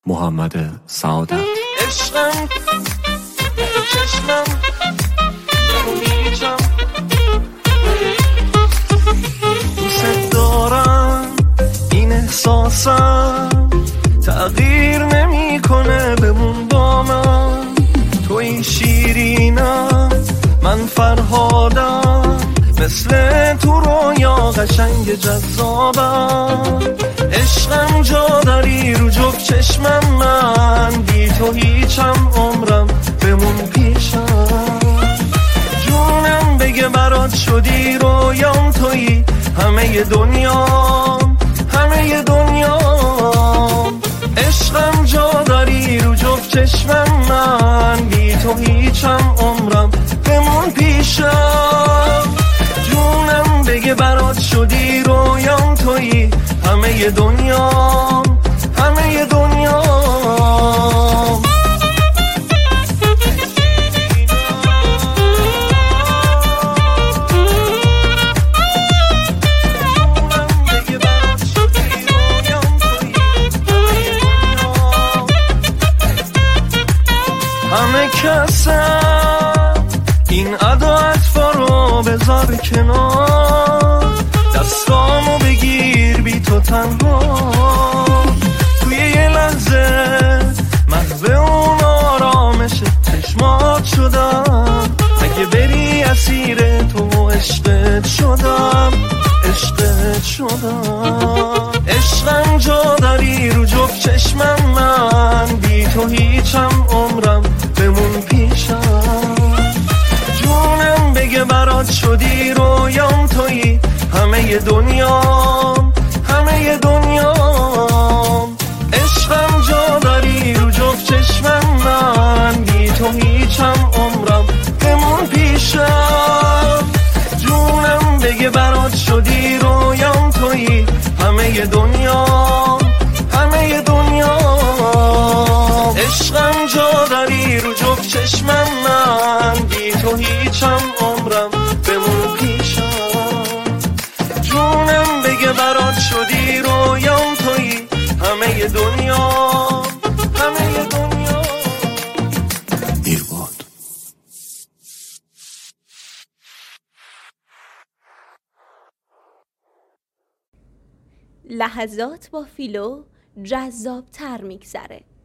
محمد سعادت. عشقم چشمم میچم دوست دارم، این احساسم تغییر نمیکنه، بمون با من. توی شیرینم، من فرهادم، مثل تو رویا قشنگ جذابم. عشقم جا داری رو جفت چشمم، من بی تو هیچم، عمرم بمون پیشم. جونم بگه برات شدی رویام، تویی همه دنیام، همه دنیام. عشقم جا داری رو جفت چشمم، من بی تو هیچم، عمرم بمون پیشم. جونم بگه برات شدی رویام، تویی همه دنیام، همه دنیام. همه کسم این ادا اطفا رو بذار کنار، دستامو بگیر بی تو تنها. توی یه لحظه محو اون آرامش چشمات شدم، اگه بری اسیر تو عشقت شدم، عشقت شدم. عشقم جا داری رو جفت چشمم، من بی تو هیچم، عمرم بمون پیشم. جونم بگه برات شدی رویام، تویی همه دنیام، همه دنیام. عشقم جا داری رو جفت چشمم، من بی تو هیچم، عمرم بمون پیشم. جونم بگه برات شدی رویام، تویی همه دنیام، همه دنیام. عشقم جا داری رو جفت چشمم، من بی تو هیچم، عمرم بمون پیشم. جونم بگه برات شدی رویام، تویی همه دنیام، همه دنیام. ایرباد. لحظات با فیلو جذاب تر میگذره.